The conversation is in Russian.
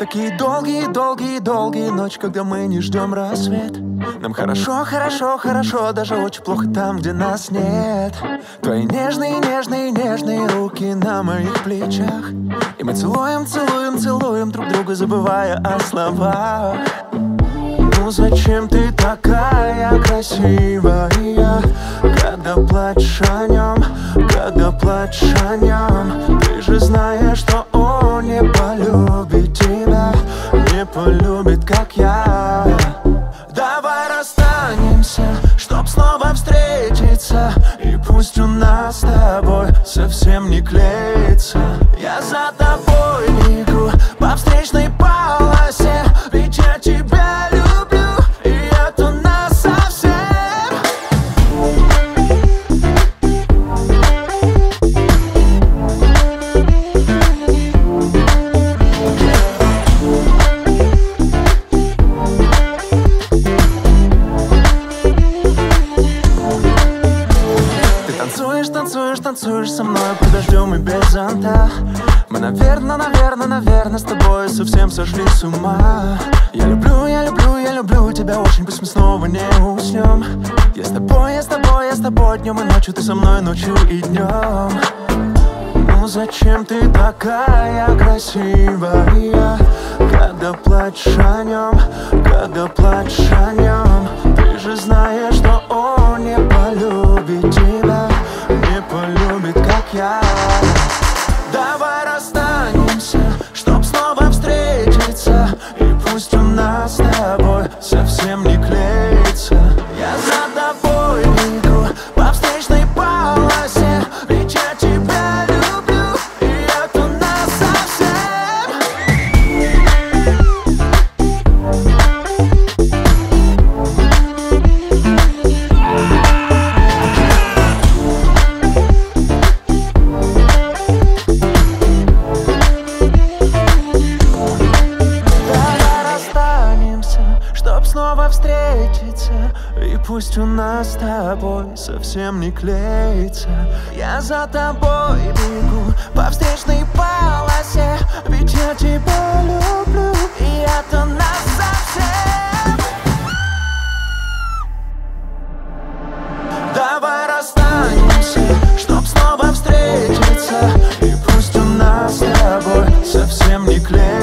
Такие долгие ночи, когда мы не ждем рассвет. Нам хорошо, хорошо, хорошо, даже очень плохо там, где нас нет. Твои нежные руки на моих плечах. И мы целуем друг друга, забывая о словах. Ну зачем ты такая красивая, когда плачешь о нем, когда плачешь о нем? Ты же знаешь, что он не полюбит тебя, не полюбит, как я. Давай расстанемся, чтоб снова встретиться, и пусть у нас с тобой совсем не клеится. Я за тобой бегу по встречной полосе, ведь я тебя люблю, и это нас совсем. Танцуешь со мной под дождем и без зонта. Мы, наверное, с тобой совсем сошли с ума. Я люблю тебя очень, пусть мы снова не уснем. Я с тобой днем и ночью, ты со мной ночью и днем. Ну зачем ты такая красивая, когда плачешь о нем, когда плачешь о нем? Ты же знаешь, что он не полюбит тебя, не полюбит, как я. Давай расстанемся, чтоб снова встретиться, и пусть у нас с тобой совсем не клеится. Я за тобой бегу по встречной полосе, ведь я тебя люблю, и это нас совсем. Снова встретиться, и пусть у нас с тобой совсем не клеится. Я за тобой бегу по встречной полосе, ведь я тебя люблю, и это нас совсем. Давай расстанемся, чтоб снова встретиться, и пусть у нас с тобой совсем не клеится.